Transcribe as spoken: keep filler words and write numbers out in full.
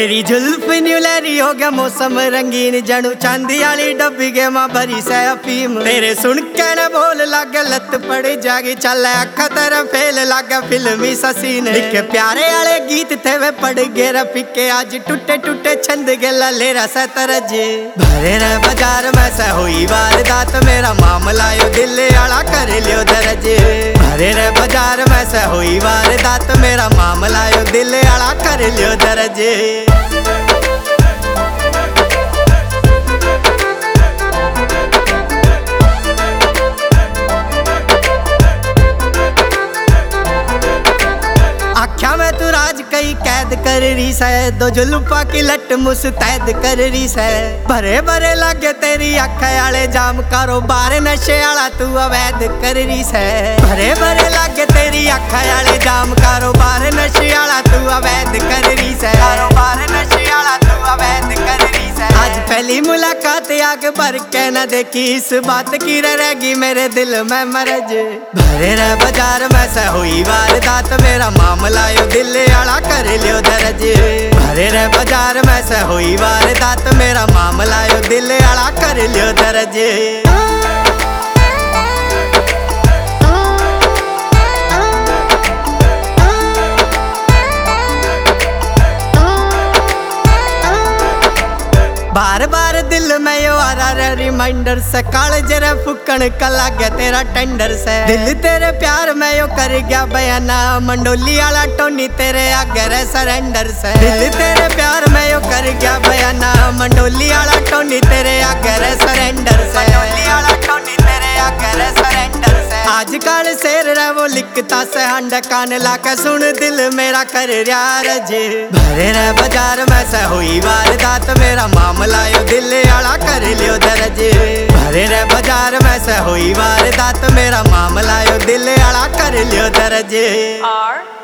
तेरी जुल्फ न्यू लहरी हो गया मौसम रंगीन जणू चांदी वाली डब्बी के मां भरी से अफीम। तेरे सुन के न बोल लागे लत पड़ जागी चल अखा तेरा फेल लागे फिल्मी ससीन। लिखे प्यारे वाले गीत थे वे पड़ गए रफीके आज टूटे टूटे छंद के लले रस तरजे। भरे रे बाजार में से हुई वारदात मेरा मामला यो दिल आला कर लियो दर्जे। भरे रे बाजार में से हुई वारदात मेरा मामला यो दिल आला कर लियो दर्जे। आख्या में तू राज कई कैद कर रही से दो जुल्फा की लट मुस्तैद कर रही से। भरे भरे लागे तेरी आँखें आले जाम कारोबार नशे आला तू अवैध कर रही से। भरे भरे लागे तेरी आँखें आले जाम कारोबार नशे आला तू अवैध कर रही से। कारोबार नशे आला तू अवैध कर रही से। आज पहली मुलाकात आग भर के न देखी इस बात की रहेगी मेरे दिल में मरज। भरे रे बाजार में से हुई वारदात मेरा मामला यो दिल आला कर लियो दर्जे। भरे रे बाजार में से हुई वारदात मेरा मामला यो दिल आला कर लियो दर्जे। बार बार दिल में यो आ रहा रिमाइंडर से काल जरा फुकन का लागे तेरा टेंडर से। दिल तेरे प्यार में यो कर गया बयाना मंडोली वाला टोनी तेरे आगे रे सरेंडर से। दिल तेरे प्यार में यो कर गया बयाना मंडोली वाला टोनी तेरे आगे रे सरेंडर से। मंडोली वाला टोनी तेरे आगे रे सरेंडर से। आजकल शेर रे वो लिखता से हंड कान लाके सुन दिल मेरा कर रहा रजे। भरे रे बाजार में से हुई वारदात मेरा मामला यो दिल आला कर लियो दर्जे। भरे रे बाजार में से हुई वारदात मेरा मामला यो दिल आला कर लियो दर्जे।